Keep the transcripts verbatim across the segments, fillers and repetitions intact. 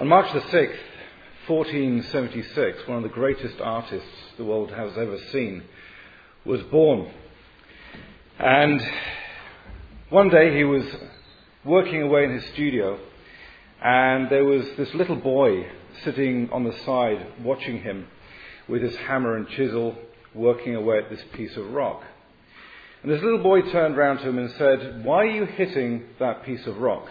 On March the sixth, fourteen seventy-six, one of the greatest artists the world has ever seen was born. And one day he was working away in his studio, and there was this little boy sitting on the side watching him with his hammer and chisel working away at this piece of rock. And this little boy turned round to him and said, "Why are you hitting that piece of rock?"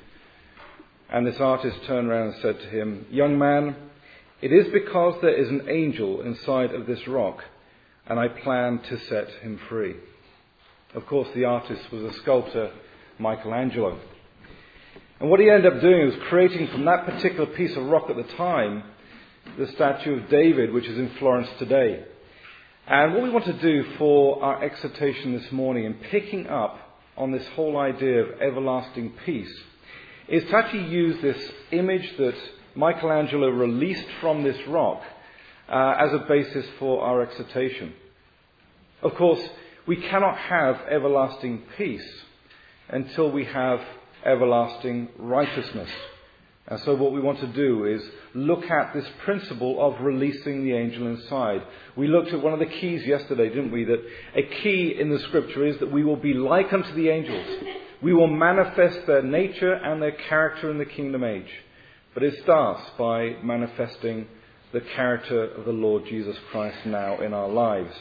And this artist turned around and said to him, "Young man, it is because there is an angel inside of this rock, and I plan to set him free." Of course, the artist was a sculptor, Michelangelo. And what he ended up doing was creating from that particular piece of rock at the time, the statue of David, which is in Florence today. And what we want to do for our exhortation this morning, in picking up on this whole idea of everlasting peace, is to actually use this image that Michelangelo released from this rock uh, as a basis for our exhortation. Of course, we cannot have everlasting peace until we have everlasting righteousness. And so what we want to do is look at this principle of releasing the angel inside. We looked at one of the keys yesterday, didn't we? That a key in the scripture is that we will be like unto the angels. We will manifest their nature and their character in the kingdom age. But it starts by manifesting the character of the Lord Jesus Christ now in our lives.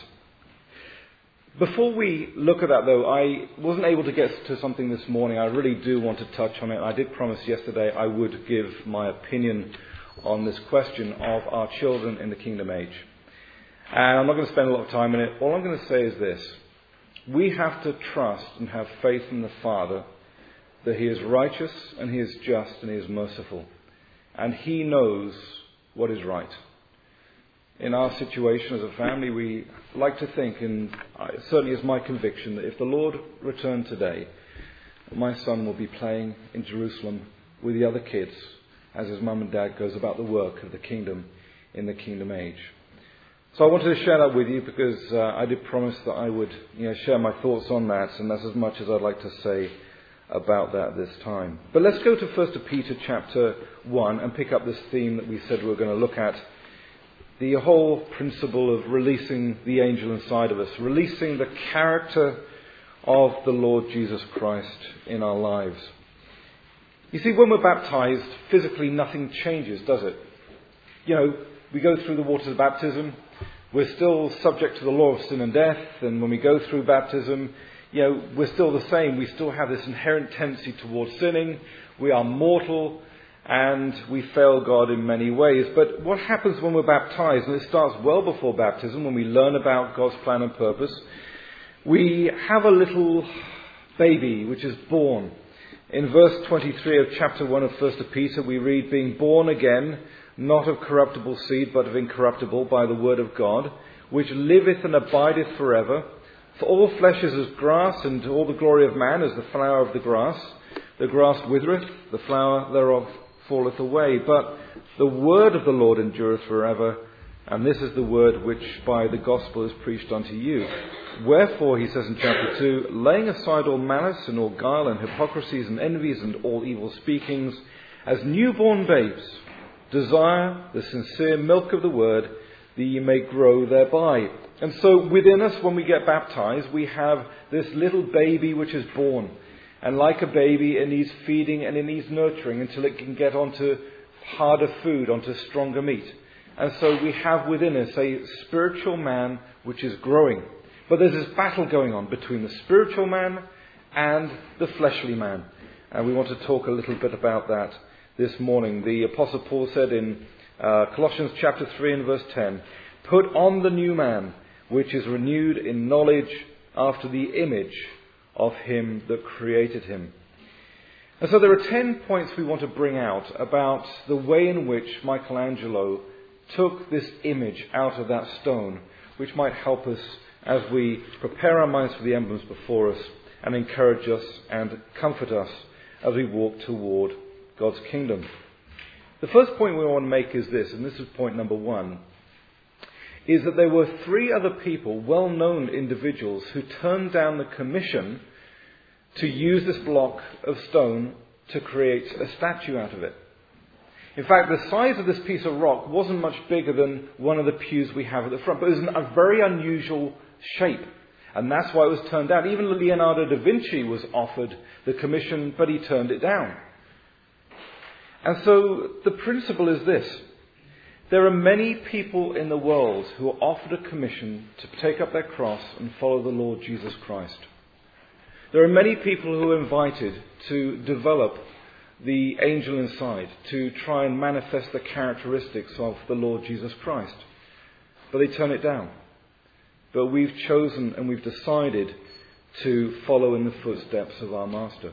Before we look at that, though, I wasn't able to get to something this morning. I really do want to touch on it. I did promise yesterday I would give my opinion on this question of our children in the kingdom age. And I'm not going to spend a lot of time on it. All I'm going to say is this. We have to trust and have faith in the Father that He is righteous and He is just and He is merciful. And He knows what is right. In our situation as a family, we like to think, and it certainly is my conviction, that if the Lord returned today, my son will be playing in Jerusalem with the other kids as his mum and dad goes about the work of the kingdom in the kingdom age. So I wanted to share that with you because uh, I did promise that I would you know, share my thoughts on that, and that's as much as I'd like to say about that this time. But let's go to First Peter chapter one and pick up this theme that we said we were going to look at. The whole principle of releasing the angel inside of us, releasing the character of the Lord Jesus Christ in our lives. You see, when we're baptized, physically nothing changes, does it? You know, we go through the waters of baptism, we're still subject to the law of sin and death, and when we go through baptism, you know, we're still the same. We still have this inherent tendency towards sinning. We are mortal. And we fail God in many ways. But what happens when we're baptized, and it starts well before baptism, when we learn about God's plan and purpose, we have a little baby which is born. In verse twenty-three of chapter one of First Peter, we read, "Being born again, not of corruptible seed, but of incorruptible, by the word of God, which liveth and abideth forever. For all flesh is as grass, and all the glory of man as the flower of the grass. The grass withereth, the flower thereof falleth away, but the word of the Lord endureth forever, and this is the word which by the gospel is preached unto you. Wherefore," he says in chapter two, "laying aside all malice and all guile and hypocrisies and envies and all evil speakings, as newborn babes, desire the sincere milk of the word, that ye may grow thereby." And so within us, when we get baptized, we have this little baby which is born. And like a baby, it needs feeding and it needs nurturing until it can get onto harder food, onto stronger meat. And so we have within us a spiritual man which is growing. But there's this battle going on between the spiritual man and the fleshly man. And we want to talk a little bit about that this morning. The Apostle Paul said in uh, Colossians chapter three and verse ten, "Put on the new man, which is renewed in knowledge after the image of him that created him." And so there are ten points we want to bring out about the way in which Michelangelo took this image out of that stone, which might help us as we prepare our minds for the emblems before us and encourage us and comfort us as we walk toward God's kingdom. The first point we want to make is this, and this is point number one, is that there were three other people, well-known individuals, who turned down the commission to use this block of stone to create a statue out of it. In fact, the size of this piece of rock wasn't much bigger than one of the pews we have at the front, but it was a very unusual shape. And that's why it was turned down. Even Leonardo da Vinci was offered the commission, but he turned it down. And so the principle is this. There are many people in the world who are offered a commission to take up their cross and follow the Lord Jesus Christ. There are many people who are invited to develop the angel inside, to try and manifest the characteristics of the Lord Jesus Christ. But they turn it down. But we've chosen and we've decided to follow in the footsteps of our Master.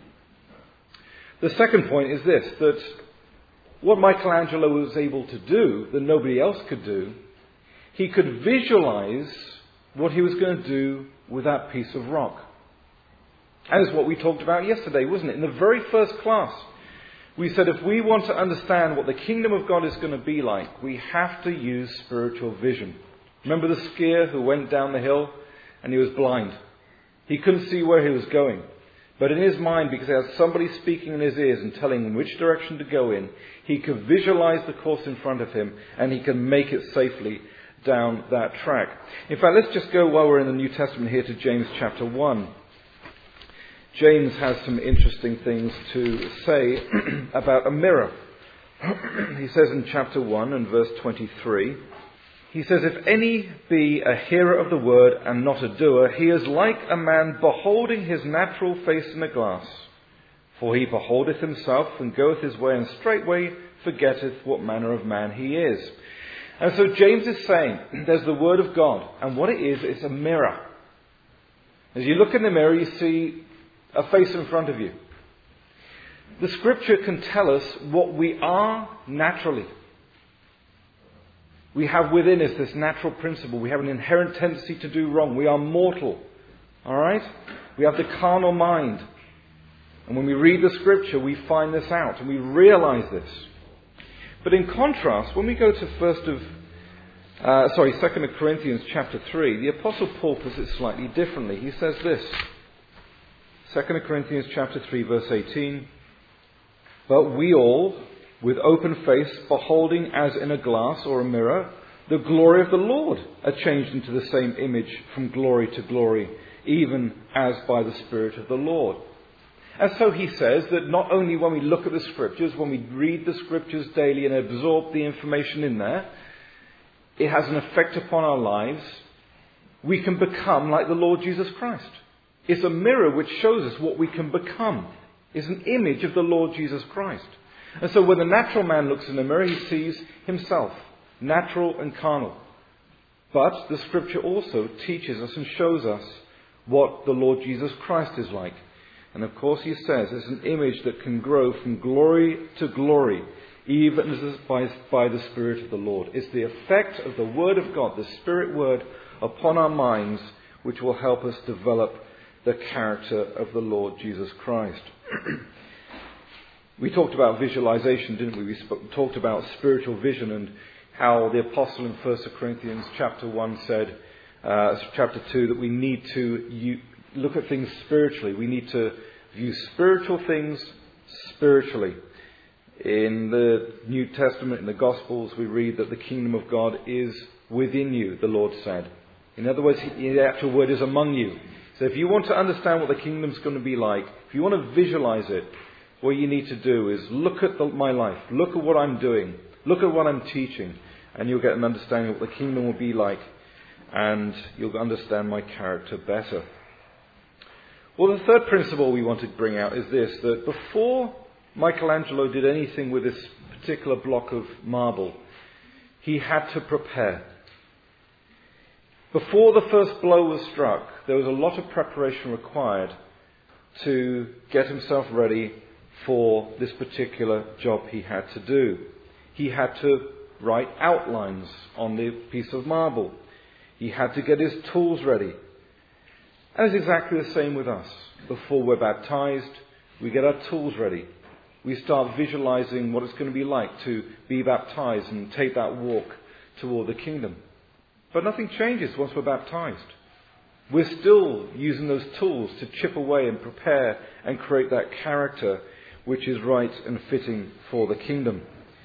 The second point is this, that what Michelangelo was able to do that nobody else could do, he could visualize what he was going to do with that piece of rock. And it's what we talked about yesterday, wasn't it? In the very first class, we said if we want to understand what the kingdom of God is going to be like, we have to use spiritual vision. Remember the skier who went down the hill and he was blind? He couldn't see where he was going. But in his mind, because he had somebody speaking in his ears and telling him which direction to go in, he could visualize the course in front of him and he could make it safely down that track. In fact, let's just go while we're in the New Testament here to James chapter one. James has some interesting things to say about a mirror. He says in chapter one and verse twenty-three, he says, if any be a hearer of the word and not a doer, he is like a man beholding his natural face in a glass. For he beholdeth himself and goeth his way, and straightway forgetteth what manner of man he is. And so James is saying, there's the word of God, and what it is, it's a mirror. As you look in the mirror, you see a face in front of you. The scripture can tell us what we are naturally. We have within us this natural principle. We have an inherent tendency to do wrong. We are mortal. All right? We have the carnal mind. And when we read the scripture, we find this out and we realize this. But in contrast, when we go to first of, uh, sorry, Second of Corinthians chapter three, the Apostle Paul puts it slightly differently. He says this, Second of Corinthians chapter three, verse eighteen, but we all, with open face, beholding as in a glass or a mirror, the glory of the Lord, are changed into the same image from glory to glory, even as by the Spirit of the Lord. And so he says that not only when we look at the Scriptures, when we read the Scriptures daily and absorb the information in there, it has an effect upon our lives. We can become like the Lord Jesus Christ. It's a mirror which shows us what we can become. It's an image of the Lord Jesus Christ. And so when the natural man looks in the mirror, he sees himself, natural and carnal. But the Scripture also teaches us and shows us what the Lord Jesus Christ is like. And of course he says it's an image that can grow from glory to glory, even as by, by the Spirit of the Lord. It's the effect of the Word of God, the Spirit Word, upon our minds, which will help us develop the character of the Lord Jesus Christ. We talked about visualization, didn't we? We sp- talked about spiritual vision and how the apostle in First Corinthians chapter one said, uh, chapter two, that we need to u- look at things spiritually. We need to view spiritual things spiritually. In the New Testament, in the Gospels, we read that the kingdom of God is within you, the Lord said. In other words, the actual word is among you. So if you want to understand what the kingdom's going to be like, if you want to visualize it, what you need to do is look at the, my life, look at what I'm doing, look at what I'm teaching, and you'll get an understanding of what the kingdom will be like, and you'll understand my character better. Well, the third principle we want to bring out is this, that before Michelangelo did anything with this particular block of marble, he had to prepare. Before the first blow was struck, there was a lot of preparation required to get himself ready for this particular job he had to do. He had to write outlines on the piece of marble. He had to get his tools ready. And it's exactly the same with us. Before we're baptized, we get our tools ready. We start visualizing what it's going to be like to be baptized and take that walk toward the kingdom. But nothing changes once we're baptized. We're still using those tools to chip away and prepare and create that character which is right and fitting for the kingdom.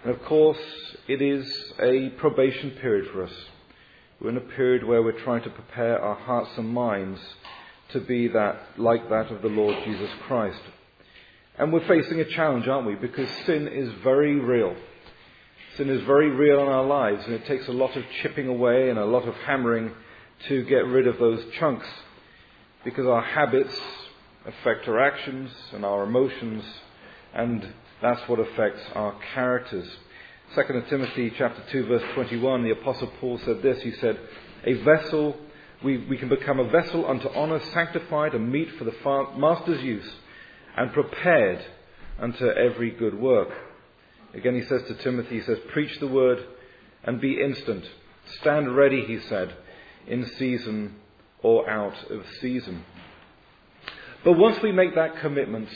And of course, it is a probation period for us. We're in a period where we're trying to prepare our hearts and minds to be that like that of the Lord Jesus Christ. And we're facing a challenge, aren't we? Because sin is very real. Sin is very real in our lives, and it takes a lot of chipping away and a lot of hammering to get rid of those chunks, because our habits affect our actions and our emotions, and that's what affects our characters. Second Timothy chapter two verse twenty-one, the Apostle Paul said this. He said, "A vessel, we, we can become a vessel unto honour, sanctified and meet for the fa- master's use, and prepared unto every good work." Again, he says to Timothy, he says, "Preach the word and be instant. Stand ready," he said, "in season or out of season." But once we make that commitment,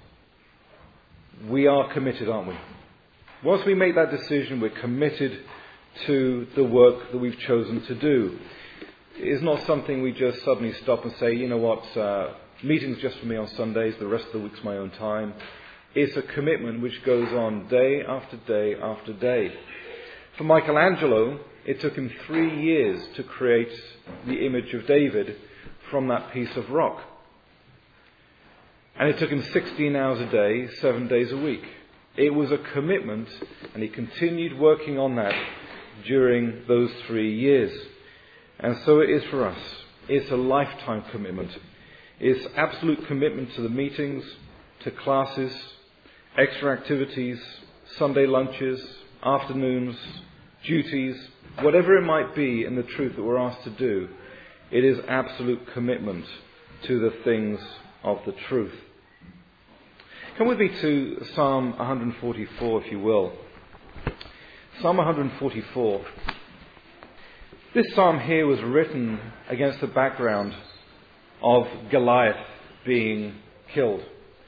we are committed, aren't we? Once we make that decision, we're committed to the work that we've chosen to do. It is not something we just suddenly stop and say, you know what, uh, meetings just for me on Sundays, the rest of the week's my own time. It's a commitment which goes on day after day after day. For Michelangelo, it took him three years to create the image of David from that piece of rock. And it took him sixteen hours a day, seven days a week. It was a commitment, and he continued working on that during those three years. And so it is for us. It's a lifetime commitment. It's absolute commitment to the meetings, to classes, extra activities, Sunday lunches, afternoons, duties, whatever it might be in the truth that we're asked to do. It is absolute commitment to the things of the truth. Come with me to Psalm one forty-four, if you will. Psalm one forty-four. This psalm here was written against the background of Goliath being killed.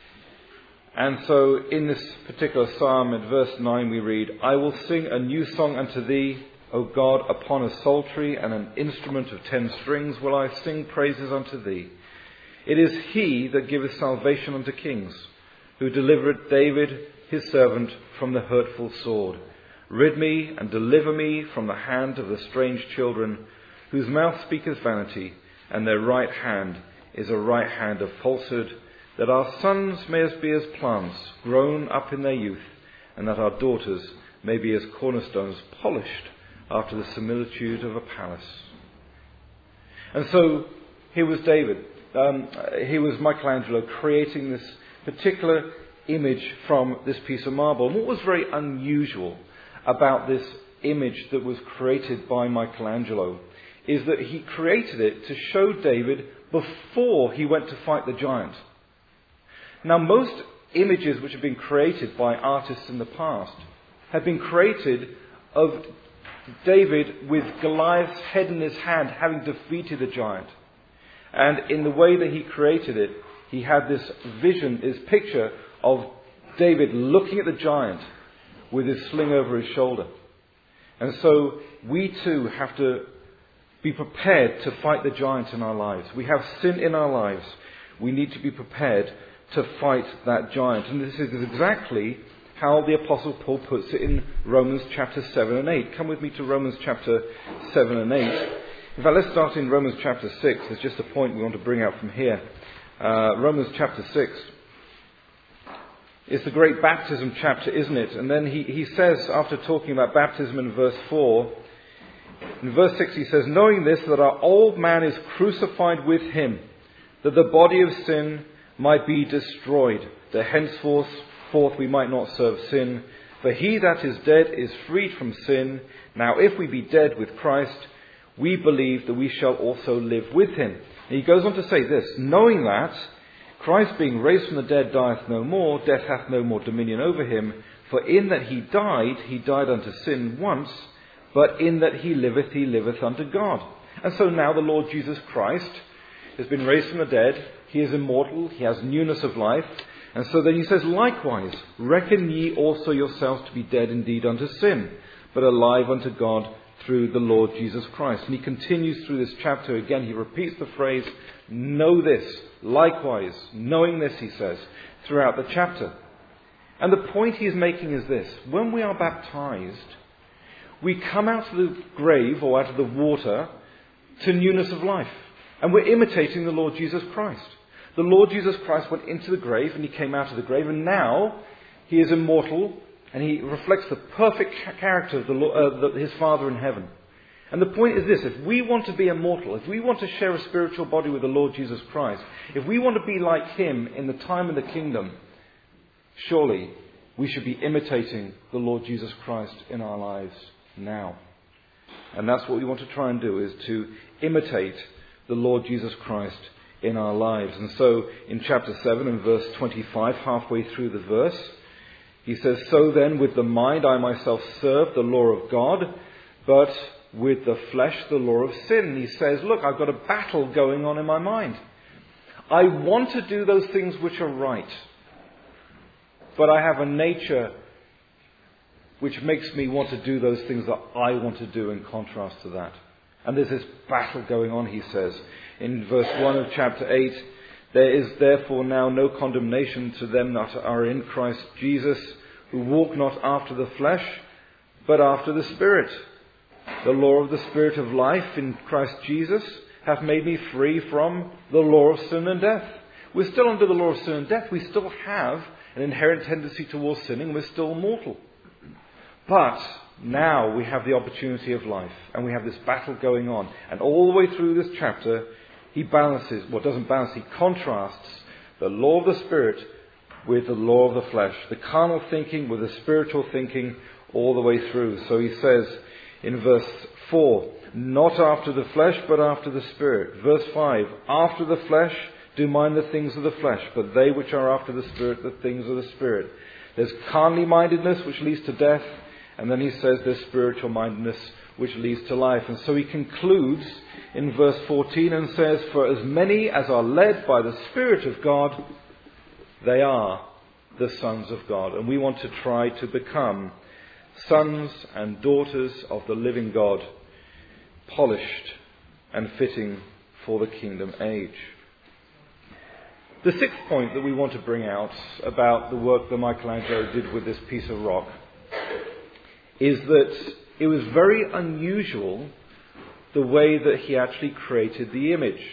And so in this particular psalm, in verse nine, we read, "I will sing a new song unto thee, O God, upon a psaltery and an instrument of ten strings will I sing praises unto thee. It is he that giveth salvation unto kings, who delivered David his servant from the hurtful sword. Rid me and deliver me from the hand of the strange children, whose mouth speaketh vanity, and their right hand is a right hand of falsehood, that our sons may be as plants grown up in their youth, and that our daughters may be as cornerstones polished after the similitude of a palace." And so here was David. Um, here was Michelangelo creating this particular image from this piece of marble. And what was very unusual about this image that was created by Michelangelo is that he created it to show David before he went to fight the giant. Now, most images which have been created by artists in the past have been created of David with Goliath's head in his hand, having defeated the giant. And in the way that he created it, he had this vision, this picture of David looking at the giant with his sling over his shoulder. And so we too have to be prepared to fight the giant in our lives. We have sin in our lives. We need to be prepared to fight that giant. And this is exactly how the Apostle Paul puts it in Romans chapter seven and eight. Come with me to Romans chapter seven and eight. In fact, let's start in Romans chapter six. There's just a point we want to bring out from here. Uh, Romans chapter six. It's the great baptism chapter, isn't it? And then he, he says, after talking about baptism in verse four, in verse six he says, "Knowing this, that our old man is crucified with him, that the body of sin might be destroyed, that henceforth forth we might not serve sin. For he that is dead is freed from sin. Now if we be dead with Christ, we believe that we shall also live with him." And he goes on to say this, "Knowing that Christ being raised from the dead dieth no more, death hath no more dominion over him. For in that he died, he died unto sin once, but in that he liveth, he liveth unto God." And so now the Lord Jesus Christ has been raised from the dead. He is immortal. He has newness of life. And so then he says, "Likewise, reckon ye also yourselves to be dead indeed unto sin, but alive unto God through the Lord Jesus Christ." And he continues through this chapter. Again, he repeats the phrase, "Know this." Likewise, knowing this, he says, throughout the chapter. And the point he is making is this. When we are baptized, we come out of the grave or out of the water to newness of life. And we're imitating the Lord Jesus Christ. The Lord Jesus Christ went into the grave and he came out of the grave. And now he is immortal and he reflects the perfect character of the, uh, the, his Father in heaven. And the point is this. If we want to be immortal, if we want to share a spiritual body with the Lord Jesus Christ, if we want to be like him in the time of the kingdom, surely we should be imitating the Lord Jesus Christ in our lives now. And that's what we want to try and do, is to imitate the Lord Jesus Christ in our lives. And so in chapter seven and verse twenty-five, halfway through the verse, he says, "So then with the mind I myself serve the law of God, but with the flesh the law of sin." He says, look, I've got a battle going on in my mind. I want to do those things which are right, but I have a nature which makes me want to do those things that I want to do in contrast to that. And there's this battle going on, he says. In verse one of chapter eight, "There is therefore now no condemnation to them that are in Christ Jesus, who walk not after the flesh, but after the Spirit. The law of the Spirit of life in Christ Jesus hath made me free from the law of sin and death." We're still under the law of sin and death. We still have an inherent tendency towards sinning. We're still mortal. But now we have the opportunity of life, and we have this battle going on. And all the way through this chapter, he balances, well, doesn't balance, he contrasts the law of the Spirit with the law of the flesh, the carnal thinking with the spiritual thinking all the way through. So he says in verse four, "Not after the flesh, but after the Spirit." Verse five, "After the flesh do mind the things of the flesh, but they which are after the Spirit, the things of the Spirit." There's carnally mindedness, which leads to death. And then he says there's spiritual mindedness, which leads to life. And so he concludes in verse fourteen and says, "For as many as are led by the Spirit of God, they are the sons of God." And we want to try to become sons and daughters of the living God, polished and fitting for the kingdom age. The sixth point that we want to bring out about the work that Michelangelo did with this piece of rock is that it was very unusual the way that he actually created the image.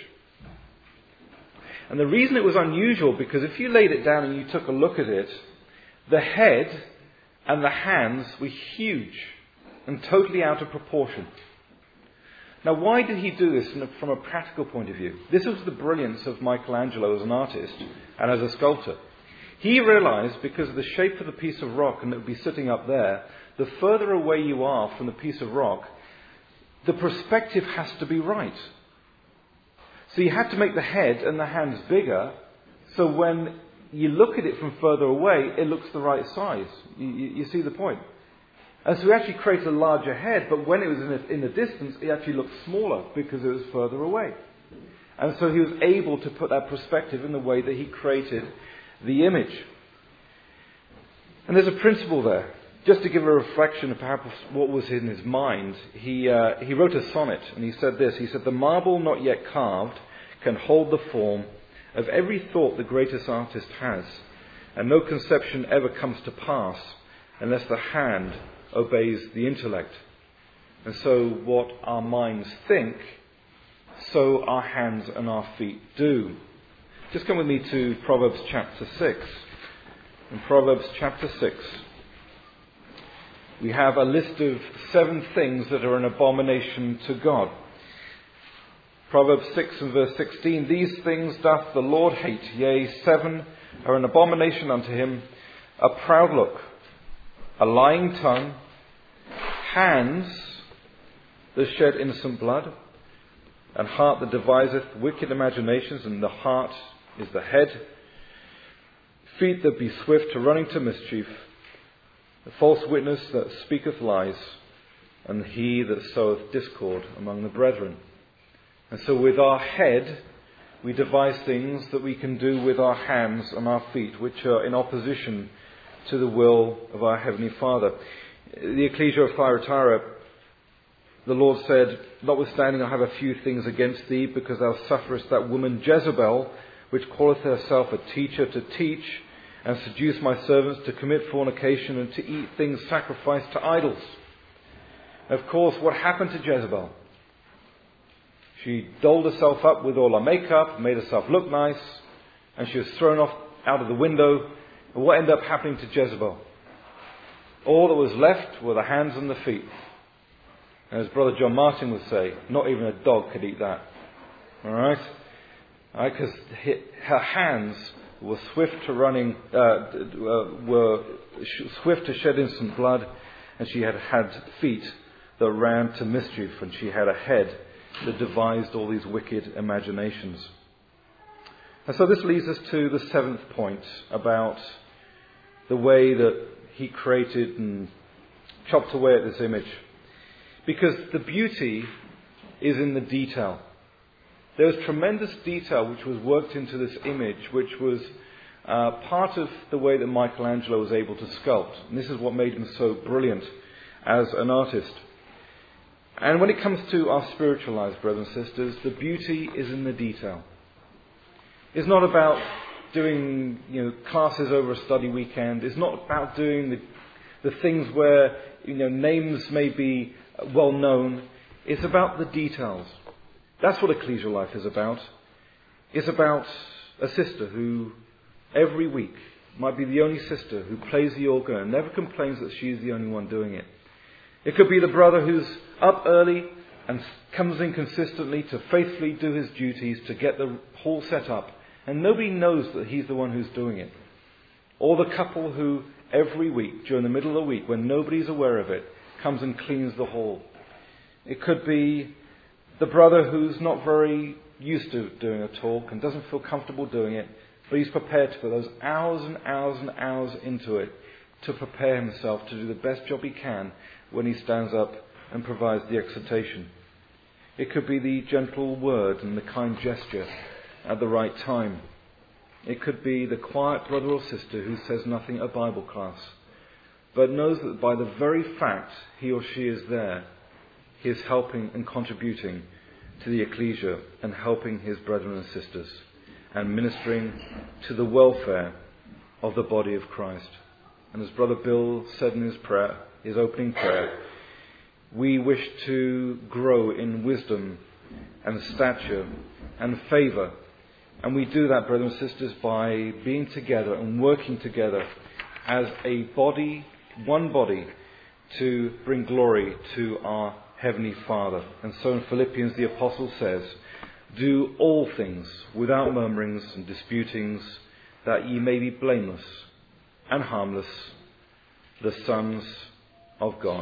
And the reason it was unusual, because if you laid it down and you took a look at it, the head and the hands were huge and totally out of proportion. Now, why did he do this from a practical point of view? This was the brilliance of Michelangelo as an artist and as a sculptor. He realized, because of the shape of the piece of rock, and it would be sitting up there, the further away you are from the piece of rock, the perspective has to be right. So you had to make the head and the hands bigger, so when you look at it from further away, it looks the right size. You, you, you see the point? And so he actually created a larger head, but when it was in, a, in the distance, it actually looked smaller because it was further away. And so he was able to put that perspective in the way that he created the image. And there's a principle there. Just to give a reflection of perhaps what was in his mind, he uh, he wrote a sonnet, and he said this. He said, "The marble not yet carved can hold the form of every thought the greatest artist has, and no conception ever comes to pass unless the hand obeys the intellect." And so what our minds think, so our hands and our feet do. Just come with me to Proverbs chapter six. In Proverbs chapter six, we have a list of seven things that are an abomination to God. Proverbs six and verse sixteen, "These things doth the Lord hate, yea, seven are an abomination unto him, a proud look, a lying tongue, hands that shed innocent blood, and heart that deviseth wicked imaginations," and the heart is the head, "feet that be swift to running to mischief, the false witness that speaketh lies, and he that soweth discord among the brethren." And so with our head, we devise things that we can do with our hands and our feet, which are in opposition to the will of our Heavenly Father. The Ecclesia of Thyatira, the Lord said, "Notwithstanding I have a few things against thee, because thou sufferest that woman Jezebel, which calleth herself a teacher to teach, and seduced my servants to commit fornication and to eat things sacrificed to idols. Of course, what happened to Jezebel? She dolled herself up with all her makeup, made herself look nice, and she was thrown off out of the window. And what ended up happening to Jezebel? All that was left were the hands and the feet. And as Brother John Martin would say, not even a dog could eat that. All right? Because right, her hands were swift to running, uh, were swift to shed innocent blood, and she had had feet that ran to mischief, and she had a head that devised all these wicked imaginations. And so this leads us to the seventh point about the way that he created and chopped away at this image. Because the beauty is in the detail. There was tremendous detail which was worked into this image, which was uh, part of the way that Michelangelo was able to sculpt. And this is what made him so brilliant as an artist. And when it comes to our spiritual lives, brothers and sisters, the beauty is in the detail. It's not about doing, you know, classes over a study weekend. It's not about doing the, the things where, you know, names may be well known. It's about the details. That's what ecclesial life is about. It's about a sister who every week might be the only sister who plays the organ and never complains that she's the only one doing it. It could be the brother who's up early and comes in consistently to faithfully do his duties to get the hall set up, and nobody knows that he's the one who's doing it. Or the couple who every week, during the middle of the week, when nobody's aware of it, comes and cleans the hall. It could be the brother who's not very used to doing a talk and doesn't feel comfortable doing it, but he's prepared to put those hours and hours and hours into it to prepare himself to do the best job he can when he stands up and provides the exhortation. It could be the gentle word and the kind gesture at the right time. It could be the quiet brother or sister who says nothing at a Bible class, but knows that by the very fact he or she is there, he is helping and contributing to the ecclesia and helping his brethren and sisters and ministering to the welfare of the body of Christ. And as Brother Bill said in his prayer, his opening prayer, we wish to grow in wisdom and stature and favour. And we do that, brothers and sisters, by being together and working together as a body, one body, to bring glory to our Heavenly Father. And so in Philippians the Apostle says, do all things without murmurings and disputings, that ye may be blameless and harmless, the sons of God.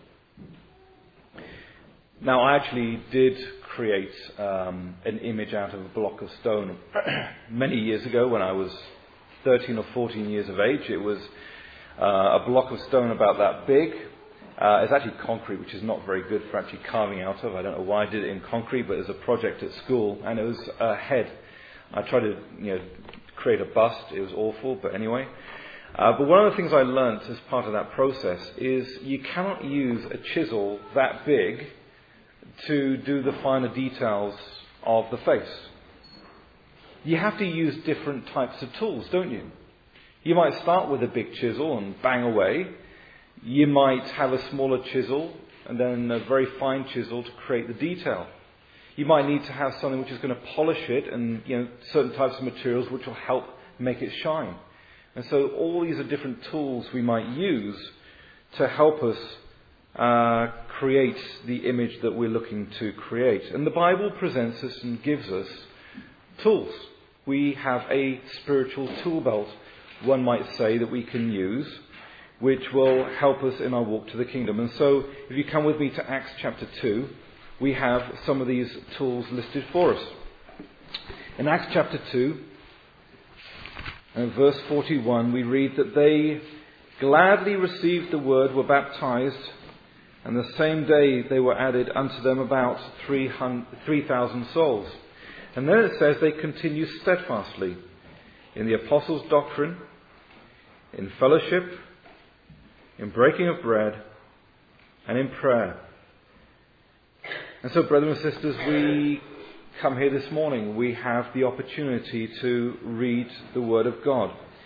Now, I actually did create um, an image out of a block of stone many years ago when I was thirteen or fourteen years of age. It was uh, a block of stone about that big. Uh, it's actually concrete, which is not very good for actually carving out of. I don't know why I did it in concrete, but it was a project at school, and it was a head. I tried to, you know, create a bust. It was awful, but anyway. Uh, but one of the things I learnt as part of that process is you cannot use a chisel that big to do the finer details of the face. You have to use different types of tools, don't you? You might start with a big chisel and bang away. You might have a smaller chisel and then a very fine chisel to create the detail. You might need to have something which is going to polish it and, you know, certain types of materials which will help make it shine. And so all these are different tools we might use to help us uh, create the image that we're looking to create. And the Bible presents us and gives us tools. We have a spiritual tool belt, one might say, that we can use, which will help us in our walk to the kingdom. And so if you come with me to Acts chapter two, we have some of these tools listed for us. In Acts chapter two, and verse forty-one, we read that they gladly received the word, were baptized, and the same day they were added unto them about three thousand souls. And then it says they continue steadfastly in the apostles' doctrine, in fellowship, in breaking of bread, and in prayer. And so, brothers and sisters, we come here this morning. We have the opportunity to read the Word of God.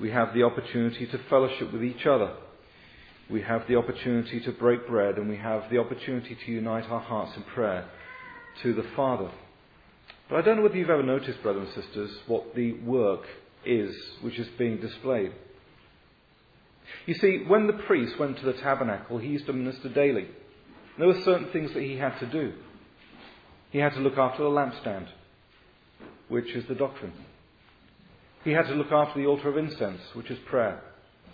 We have the opportunity to fellowship with each other. We have the opportunity to break bread, and we have the opportunity to unite our hearts in prayer to the Father. But I don't know whether you've ever noticed, brothers and sisters, what the work is which is being displayed. You see, when the priest went to the tabernacle, he used to minister daily. There were certain things that he had to do. He had to look after the lampstand, which is the doctrine. He had to look after the altar of incense, which is prayer.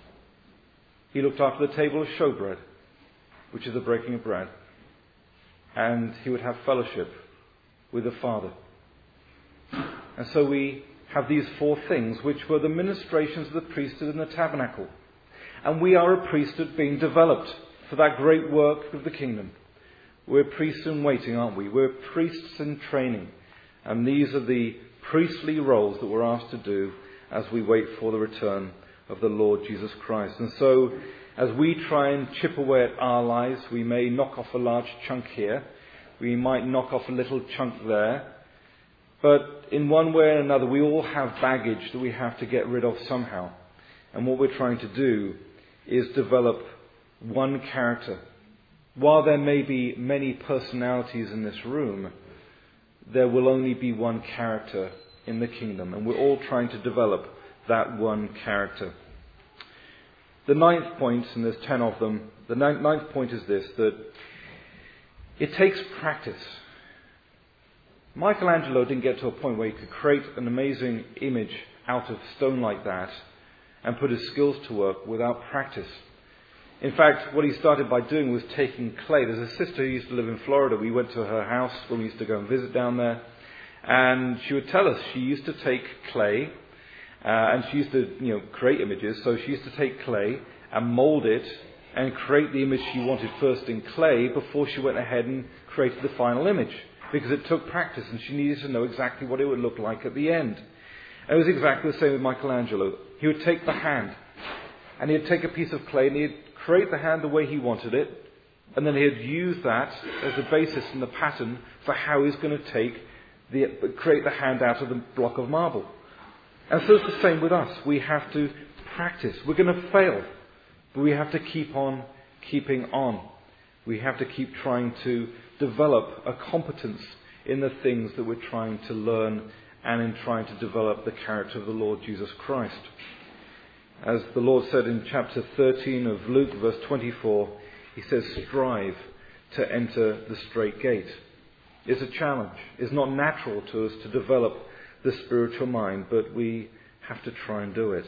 He looked after the table of showbread, which is the breaking of bread. And he would have fellowship with the Father. And so we have these four things, which were the ministrations of the priesthood in the tabernacle. And we are a priesthood being developed for that great work of the kingdom. We're priests in waiting, aren't we? We're priests in training. And these are the priestly roles that we're asked to do as we wait for the return of the Lord Jesus Christ. And so, as we try and chip away at our lives, we may knock off a large chunk here. We might knock off a little chunk there. But in one way or another, we all have baggage that we have to get rid of somehow. And what we're trying to do is develop one character. While there may be many personalities in this room, there will only be one character in the kingdom. And we're all trying to develop that one character. The ninth point, and there's ten of them, the ninth point is this, that it takes practice. Michelangelo didn't get to a point where he could create an amazing image out of stone like that and put his skills to work without practice. In fact, what he started by doing was taking clay. There's a sister who used to live in Florida. We went to her house when we used to go and visit down there. And she would tell us she used to take clay, uh, and she used to, you know, create images. So she used to take clay and mould it and create the image she wanted first in clay before she went ahead and created the final image. Because it took practice and she needed to know exactly what it would look like at the end. And it was exactly the same with Michelangelo. He would take the hand and he'd take a piece of clay and he'd create the hand the way he wanted it, and then he'd use that as the basis and the pattern for how he's going to take the, create the hand out of the block of marble. And so it's the same with us. We have to practice. We're going to fail, but we have to keep on keeping on. We have to keep trying to develop a competence in the things that we're trying to learn and in trying to develop the character of the Lord Jesus Christ. As the Lord said in chapter thirteen of Luke, verse twenty-four, he says, strive to enter the straight gate. It's a challenge. It's not natural to us to develop the spiritual mind, but we have to try and do it.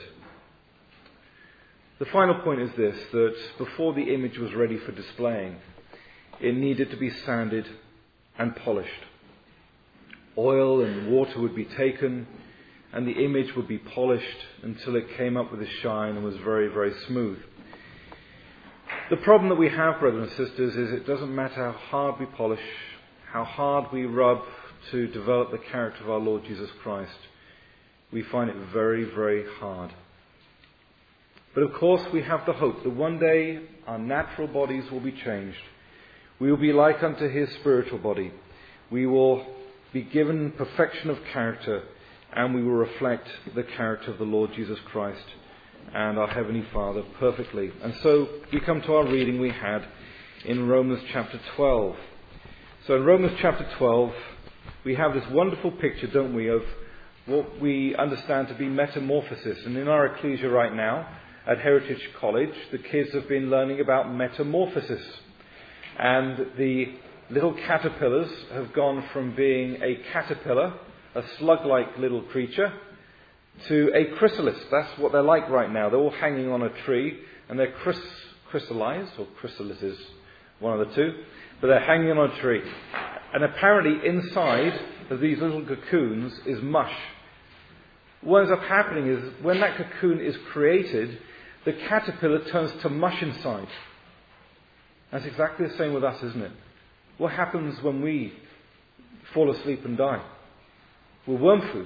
The final point is this, that before the image was ready for displaying, it needed to be sanded and polished. Oil and water would be taken, and the image would be polished until it came up with a shine and was very, very smooth. The problem that we have, brothers and sisters, is it doesn't matter how hard we polish, how hard we rub to develop the character of our Lord Jesus Christ. We find it very, very hard. But of course we have the hope that one day our natural bodies will be changed. We will be like unto his spiritual body. We will be given perfection of character, and we will reflect the character of the Lord Jesus Christ and our Heavenly Father perfectly. And so we come to our reading we had in Romans chapter twelve. So in Romans chapter twelve, we have this wonderful picture, don't we, of what we understand to be metamorphosis. And in our ecclesia right now, at Heritage College, the kids have been learning about metamorphosis. And the little caterpillars have gone from being a caterpillar, a slug-like little creature, to a chrysalis. That's what they're like right now. They're all hanging on a tree, and they're chris- crystallized, or chrysalis is one of the two, but they're hanging on a tree. And apparently inside of these little cocoons is mush. What ends up happening is when that cocoon is created, the caterpillar turns to mush inside. That's exactly the same with us, isn't it? What happens when we fall asleep and die? We're worm food.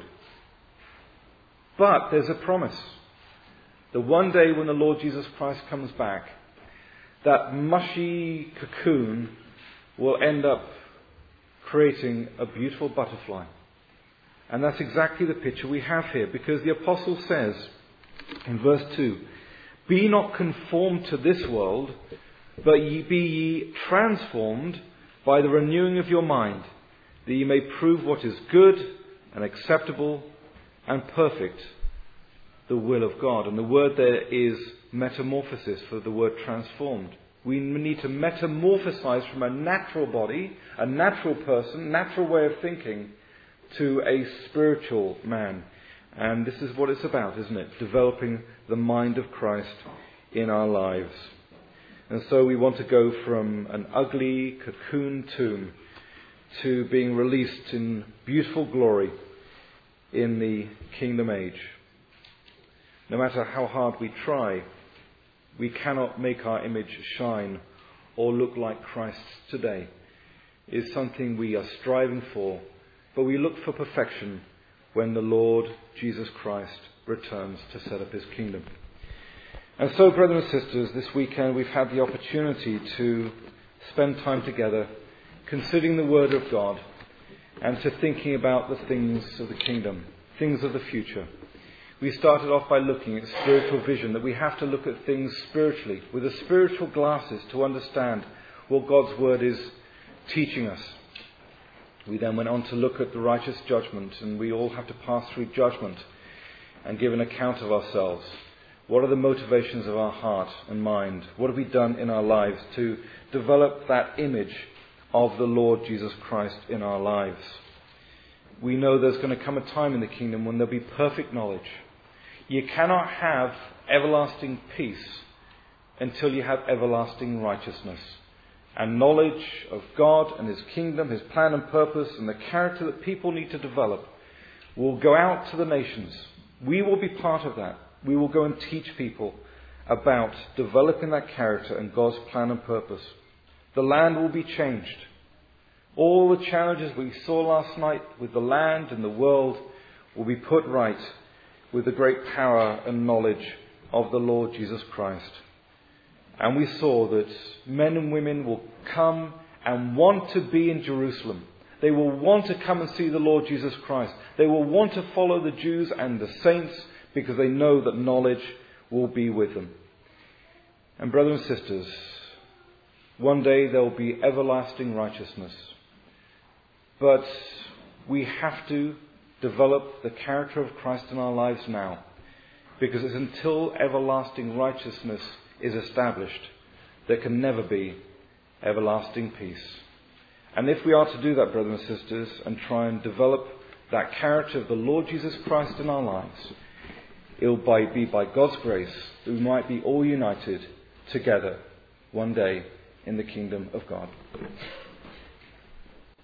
But there's a promise that one day when the Lord Jesus Christ comes back, that mushy cocoon will end up creating a beautiful butterfly. And that's exactly the picture we have here, because the apostle says In verse two, be not conformed to this world, but ye be ye transformed by the renewing of your mind, that ye may prove what is good and acceptable and perfect, the will of God. And the word there is metamorphosis for the word transformed. We need to metamorphosize from a natural body, a natural person, natural way of thinking, to a spiritual man. And this is what it's about, isn't it? Developing the mind of Christ in our lives. And so we want to go from an ugly cocoon tomb to being released in beautiful glory in the kingdom age. No matter how hard we try, we cannot make our image shine or look like Christ's today. It is something we are striving for, but we look for perfection when the Lord Jesus Christ returns to set up his kingdom. And so, brothers and sisters, this weekend we've had the opportunity to spend time together considering the Word of God and to thinking about the things of the kingdom, things of the future. We started off by looking at spiritual vision, that we have to look at things spiritually, with the spiritual glasses, to understand what God's Word is teaching us. We then went on to look at the righteous judgment, and we all have to pass through judgment and give an account of ourselves. What are the motivations of our heart and mind? What have we done in our lives to develop that image of the Lord Jesus Christ in our lives? We know there's going to come a time in the kingdom when there'll be perfect knowledge. You cannot have everlasting peace until you have everlasting righteousness. And knowledge of God and his kingdom, his plan and purpose, and the character that people need to develop will go out to the nations. We will be part of that. We will go and teach people about developing that character and God's plan and purpose. The land will be changed. All the challenges we saw last night with the land and the world will be put right with the great power and knowledge of the Lord Jesus Christ. And we saw that men and women will come and want to be in Jerusalem. They will want to come and see the Lord Jesus Christ. They will want to follow the Jews and the saints because they know that knowledge will be with them. And brothers and sisters, one day there will be everlasting righteousness. But we have to develop the character of Christ in our lives now, because it's until everlasting righteousness is established there can never be everlasting peace. And if we are to do that, brothers and sisters, and try and develop that character of the Lord Jesus Christ in our lives, it will be by God's grace that we might be all united together one day in the kingdom of God.